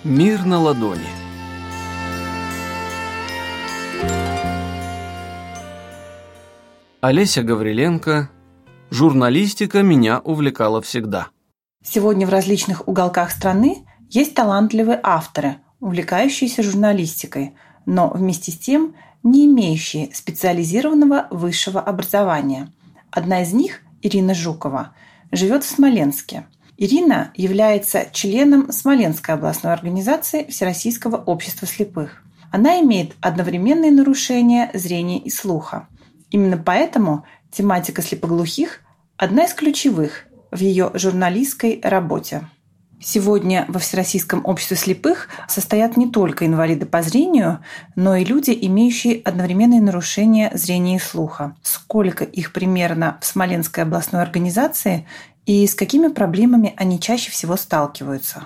Мир на ладони. Олеся Гавриленко. Журналистика меня увлекала всегда. Сегодня в различных уголках страны есть талантливые авторы, увлекающиеся журналистикой, но вместе с тем не имеющие специализированного высшего образования. Одна из них, Ирина Жукова, живет в Смоленске. Ирина является членом Смоленской областной организации Всероссийского общества слепых. Она имеет одновременные нарушения зрения и слуха. Именно поэтому тематика слепоглухих – одна из ключевых в ее журналистской работе. Сегодня во Всероссийском обществе слепых состоят не только инвалиды по зрению, но и люди, имеющие одновременные нарушения зрения и слуха. Сколько их примерно в Смоленской областной организации и с какими проблемами они чаще всего сталкиваются?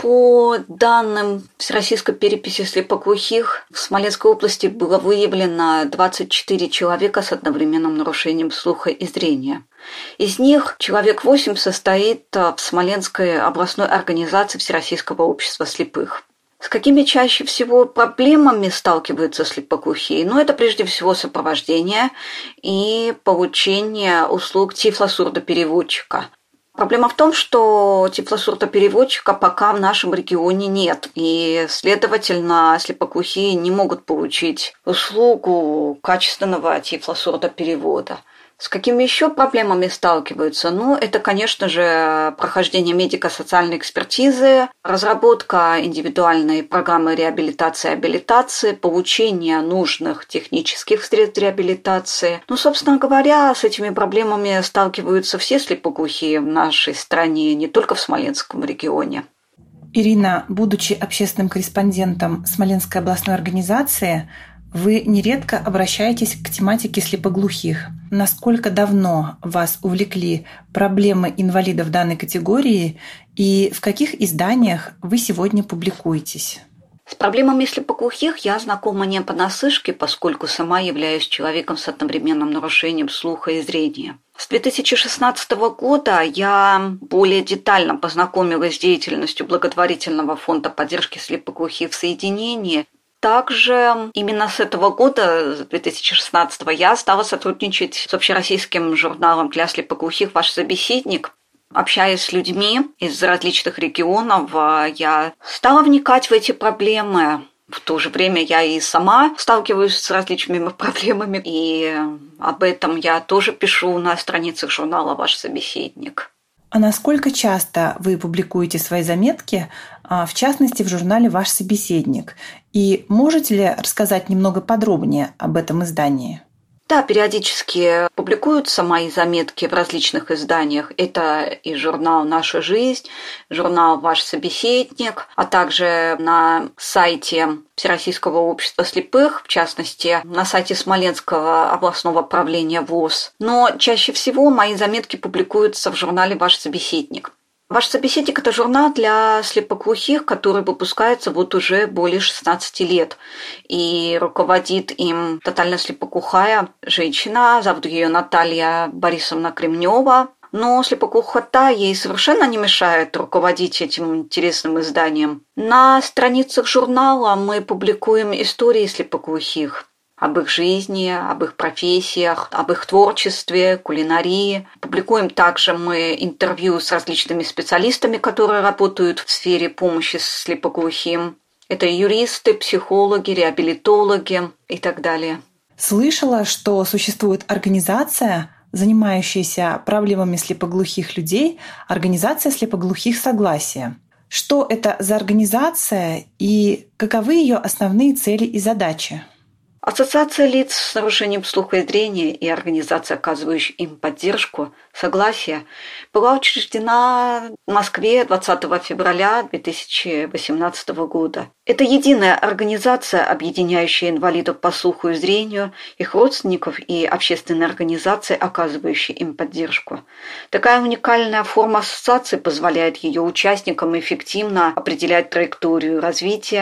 По данным Всероссийской переписи слепоглухих, в Смоленской области было выявлено 24 человека с одновременным нарушением слуха и зрения. Из них человек 8 состоит в Смоленской областной организации Всероссийского общества слепых. С какими чаще всего проблемами сталкиваются слепоглухие? Это прежде всего сопровождение и получение услуг тифлосурдопереводчика. Проблема в том, что тифлосурдопереводчика пока в нашем регионе нет, и, следовательно, слепоглухие не могут получить услугу качественного тифлосурдоперевода. С какими еще проблемами сталкиваются? Это, конечно же, прохождение медико-социальной экспертизы, разработка индивидуальной программы реабилитации и абилитации, получение нужных технических средств реабилитации. Собственно говоря, с этими проблемами сталкиваются все слепоглухие в нашей стране, не только в Смоленском регионе. Ирина, будучи общественным корреспондентом Смоленской областной организации, вы нередко обращаетесь к тематике слепоглухих. Насколько давно вас увлекли проблемы инвалидов данной категории и в каких изданиях вы сегодня публикуетесь? С проблемами слепоглухих я знакома не понаслышке, поскольку сама являюсь человеком с одновременным нарушением слуха и зрения. С 2016 года я более детально познакомилась с деятельностью благотворительного фонда поддержки слепоглухих в соединении. Также именно с этого года, с 2016, я стала сотрудничать с общероссийским журналом для слепоглухих «Ваш собеседник». Общаясь с людьми из различных регионов, я стала вникать в эти проблемы. В то же время я и сама сталкиваюсь с различными проблемами, и об этом я тоже пишу на страницах журнала «Ваш собеседник». А насколько часто вы публикуете свои заметки, в частности, в журнале «Ваш собеседник»? И можете ли рассказать немного подробнее об этом издании? Да, периодически публикуются мои заметки в различных изданиях. Это и журнал «Наша жизнь», журнал «Ваш собеседник», а также на сайте Всероссийского общества слепых, в частности, на сайте Смоленского областного правления ВОС. Но чаще всего мои заметки публикуются в журнале «Ваш собеседник». «Ваш собеседник» – это журнал для слепоглухих, который выпускается уже более 16 лет. И руководит им тотально слепоглухая женщина, зовут ее Наталья Борисовна Кремнева. Но слепоглухота ей совершенно не мешает руководить этим интересным изданием. На страницах журнала мы публикуем истории слепоглухих. Об их жизни, об их профессиях, об их творчестве, кулинарии. Публикуем также мы интервью с различными специалистами, которые работают в сфере помощи слепоглухим. Это юристы, психологи, реабилитологи и так далее. Слышала, что существует организация, занимающаяся проблемами слепоглухих людей, организация слепоглухих «Согласие». Что это за организация и каковы ее основные цели и задачи? Ассоциация лиц с нарушением слуха и зрения и организация, оказывающая им поддержку, «Согласие», была учреждена в Москве 20 февраля 2018 года. Это единая организация, объединяющая инвалидов по слуху и зрению, их родственников и общественные организации, оказывающие им поддержку. Такая уникальная форма ассоциации позволяет ее участникам эффективно определять траекторию развития,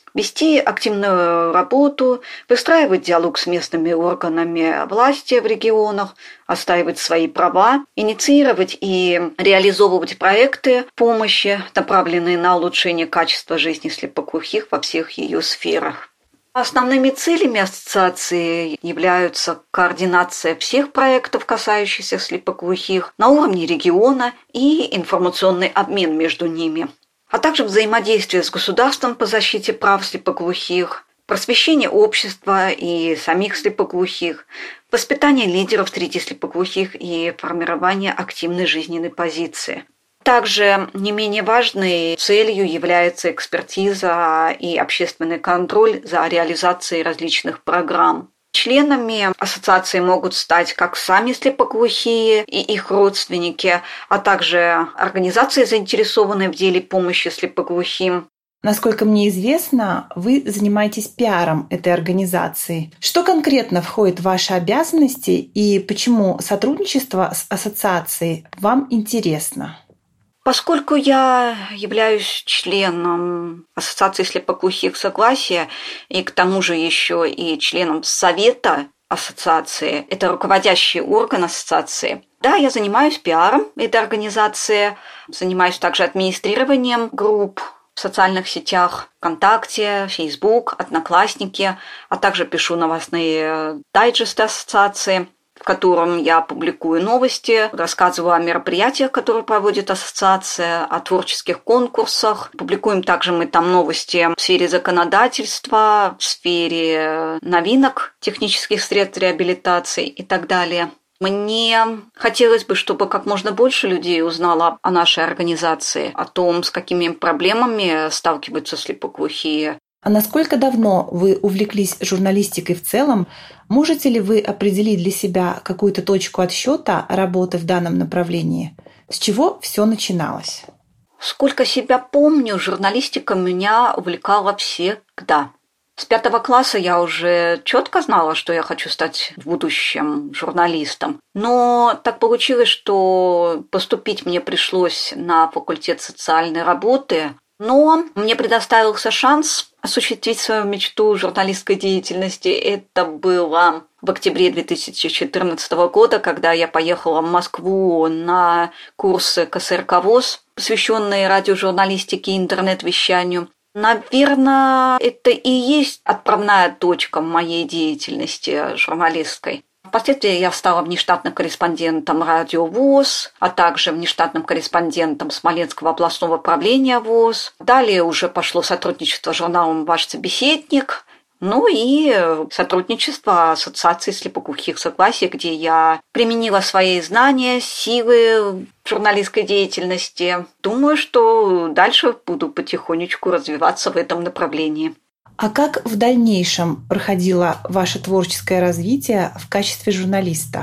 вести активную работу, выстраивать диалог с местными органами власти в регионах, отстаивать свои права, инициировать и реализовывать проекты помощи, направленные на улучшение качества жизни слепоглухих во всех ее сферах. Основными целями ассоциации являются координация всех проектов, касающихся слепоглухих, на уровне региона и информационный обмен между ними, а также взаимодействие с государством по защите прав слепоглухих, просвещение общества и самих слепоглухих, воспитание лидеров среди слепоглухих и формирование активной жизненной позиции. Также не менее важной целью является экспертиза и общественный контроль за реализацией различных программ. Членами ассоциации могут стать как сами слепоглухие и их родственники, а также организации, заинтересованные в деле помощи слепоглухим. Насколько мне известно, вы занимаетесь пиаром этой организации. Что конкретно входит в ваши обязанности и почему сотрудничество с ассоциацией вам интересно? Поскольку я являюсь членом Ассоциации слепоглухих «Согласие» и к тому же еще и членом Совета ассоциации, это руководящий орган ассоциации, да, я занимаюсь пиаром этой организации, занимаюсь также администрированием групп в социальных сетях ВКонтакте, Facebook, Одноклассники, а также пишу новостные дайджесты ассоциации, в котором я публикую новости, рассказываю о мероприятиях, которые проводит ассоциация, о творческих конкурсах. Публикуем также мы там новости в сфере законодательства, в сфере новинок, технических средств реабилитации и так далее. Мне хотелось бы, чтобы как можно больше людей узнало о нашей организации, о том, с какими проблемами сталкиваются слепоглухие. А насколько давно вы увлеклись журналистикой в целом? Можете ли вы определить для себя какую-то точку отсчета работы в данном направлении? С чего все начиналось? Сколько себя помню, журналистика меня увлекала всегда. С 5 класса я уже четко знала, что я хочу стать в будущем журналистом. Но так получилось, что поступить мне пришлось на факультет социальной работы. Но мне предоставился шанс осуществить свою мечту журналистской деятельности. Это было в октябре 2014 года, когда я поехала в Москву на курсы КСРК ВОС, посвященные радиожурналистике и интернет-вещанию. Наверное, это и есть отправная точка моей деятельности журналистской. Впоследствии я стала внештатным корреспондентом радио ВОС, а также внештатным корреспондентом Смоленского областного правления ВОС. Далее уже пошло сотрудничество с журналом «Ваш собеседник», ну и сотрудничество Ассоциации слепоглухих «Согласие», где я применила свои знания, силы в журналистской деятельности. Думаю, что дальше буду потихонечку развиваться в этом направлении. А как в дальнейшем проходило ваше творческое развитие в качестве журналиста?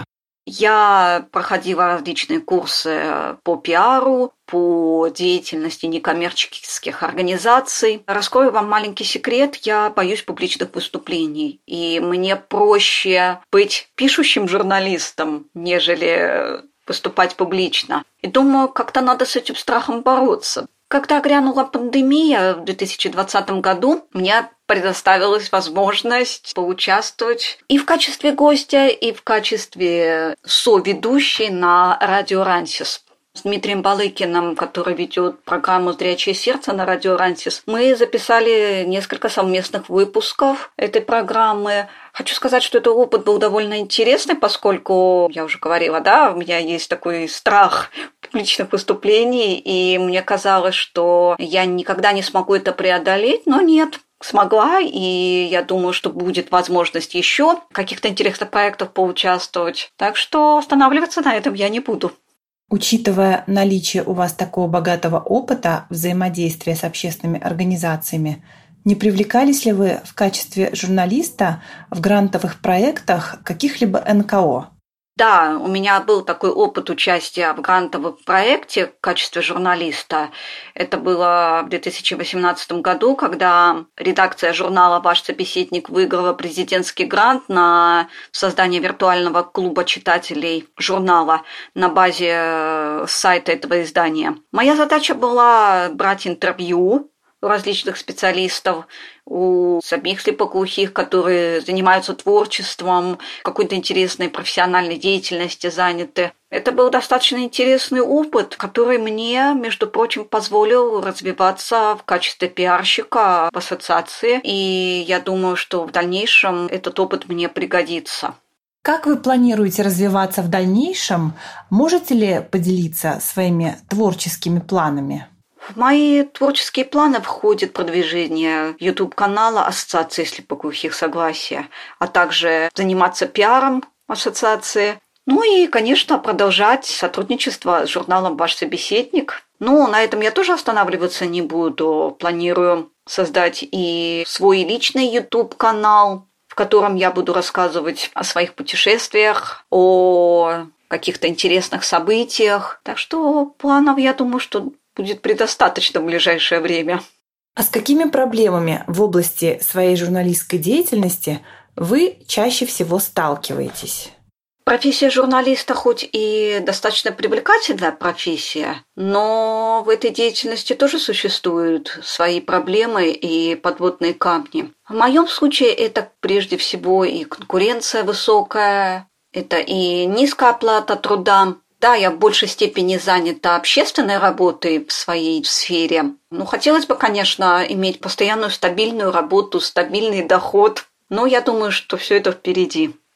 Я проходила различные курсы по пиару, по деятельности некоммерческих организаций. Раскрою вам маленький секрет, я боюсь публичных выступлений. И мне проще быть пишущим журналистом, нежели выступать публично. И думаю, как-то надо с этим страхом бороться. Когда грянула пандемия в 2020 году, мне предоставилась возможность поучаствовать и в качестве гостя, и в качестве соведущей на радио «Рансис». С Дмитрием Балыкиным, который ведет программу «Зрячее сердце» на радио «Рансис», мы записали несколько совместных выпусков этой программы. Хочу сказать, что этот опыт был довольно интересный, поскольку, я уже говорила, да, у меня есть такой страх публичных выступлений, и мне казалось, что я никогда не смогу это преодолеть, но нет. Смогла, и я думаю, что будет возможность еще каких-то интересных проектов поучаствовать. Так что останавливаться на этом я не буду. Учитывая наличие у вас такого богатого опыта взаимодействия с общественными организациями, не привлекались ли вы в качестве журналиста в грантовых проектах каких-либо НКО? Да, у меня был такой опыт участия в грантовом проекте в качестве журналиста. Это было в 2018 году, когда редакция журнала «Ваш собеседник» выиграла президентский грант на создание виртуального клуба читателей журнала на базе сайта этого издания. Моя задача была брать интервью у различных специалистов, у самих слепоглухих, которые занимаются творчеством, какой-то интересной профессиональной деятельностью заняты. Это был достаточно интересный опыт, который мне, между прочим, позволил развиваться в качестве пиарщика в ассоциации. И я думаю, что в дальнейшем этот опыт мне пригодится. Как вы планируете развиваться в дальнейшем? Можете ли поделиться своими творческими планами? В мои творческие планы входит продвижение YouTube-канала Ассоциации слепоглухих «Согласие», а также заниматься пиаром ассоциации. Ну и, конечно, продолжать сотрудничество с журналом «Ваш собеседник». Но на этом я тоже останавливаться не буду. Планирую создать и свой личный YouTube-канал, в котором я буду рассказывать о своих путешествиях, о каких-то интересных событиях. Так что планов, я думаю, что будет предостаточно в ближайшее время. А с какими проблемами в области своей журналистской деятельности вы чаще всего сталкиваетесь? Профессия журналиста хоть и достаточно привлекательная профессия, но в этой деятельности тоже существуют свои проблемы и подводные камни. В моем случае это прежде всего и конкуренция высокая, это и низкая оплата труда. Да, я в большей степени занята общественной работой в своей сфере. Ну, хотелось бы, конечно, иметь постоянную стабильную работу, стабильный доход, но я думаю, что все это впереди.